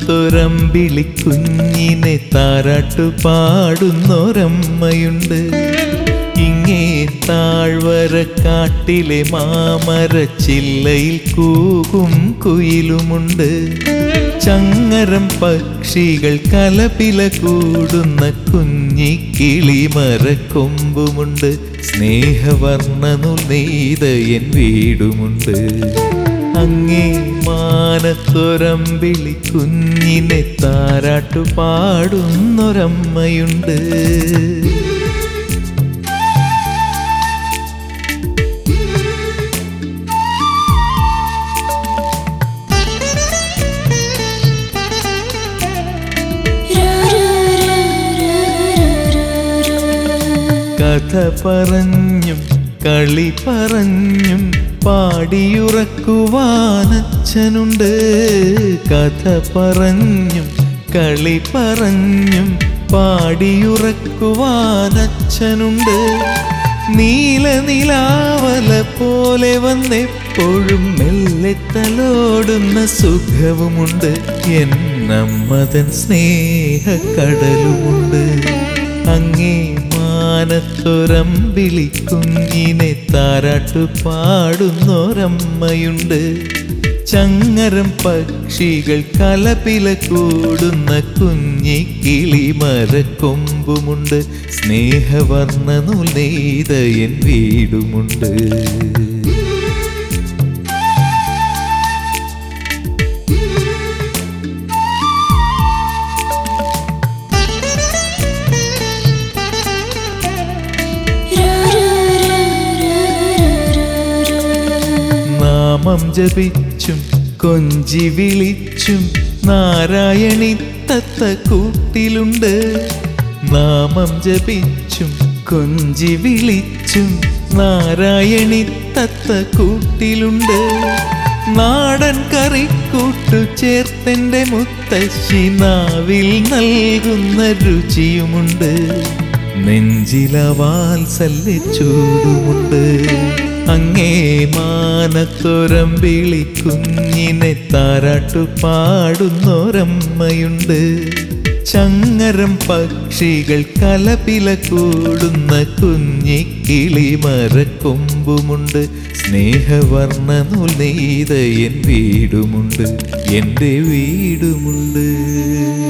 മാനത്തൊരമ്പിളി കുഞ്ഞിനെ താരാട്ടു പാടുന്നൊരമ്മയുണ്ട്. ഇങ്ങേ താഴ്വര കാട്ടിലെ മാമരച്ചില്ലയിൽ കൂകും കുയിലുമുണ്ട്. ചങ്ങരം പക്ഷികൾ കലപില കൂടുന്ന കുഞ്ഞിക്കിളിമരക്കൊമ്പുമുണ്ട്. സ്നേഹവർണ്ണനു നെയ്ത എൻ വീടുമുണ്ട്. അങ്ങേ മാനത്തൊരമ്പിളി കുഞ്ഞിനെ താരാട്ടു പാടുന്നൊരമ്മയുണ്ട്. കഥ പറഞ്ഞും കളി പറഞ്ഞും പാടിയുറക്കുവാനച്ഛനുണ്ട്. കഥ പറഞ്ഞും കളി പറഞ്ഞും പാടിയുറക്കുവാനച്ഛനുണ്ട്. നീലനിലാവല പോലെ വന്നെപ്പോഴും മെല്ലെ തലോടുന്ന സുഖവുമുണ്ട്. എന്നമ്മതൻ സ്നേഹക്കടലുമുണ്ട്. അങ്ങേ മാനത്തൊരമ്പിളി കുഞ്ഞിനെ താരാട്ടു പാടുന്നൊരമ്മയുണ്ട്. ചങ്ങരം പക്ഷികൾ കലപില കൂടുന്ന കുഞ്ഞിക്കിളിമരക്കൊമ്പുമുണ്ട്. സ്നേഹവർണ്ണനു നെയ്ത എൻ വീടുമുണ്ട്. നാമം ജപിച്ചും കൊഞ്ചി വിളിച്ചും നാരായണി തത്ത കൂട്ടിലുണ്ട്. നാമം ജപിച്ചും കൊഞ്ചി വിളിച്ചും നാരായണി തത്ത കൂട്ടിലുണ്ട്. നാടൻ കറിക്കൂട്ടു ചേർത്തെൻ്റെ മുത്തശ്ശി നാവിൽ നൽകുന്ന രുചിയുമുണ്ട്. നെഞ്ചിലവാത്സല്യ ചൂടുമുണ്ട്. അങ്ങേ മാനത്തൊരമ്പിളി കുഞ്ഞിനെ താരാട്ടു പാടുന്നൊരമ്മയുണ്ട്. ചങ്ങരം പക്ഷികൾ കലപില കൂടുന്ന കുഞ്ഞിക്കിളിമരക്കൊമ്പുമുണ്ട്. സ്നേഹവർണ്ണനു നെയ്ത എൻ വീടുമുണ്ട്. എൻ്റെ വീടുമുണ്ട്.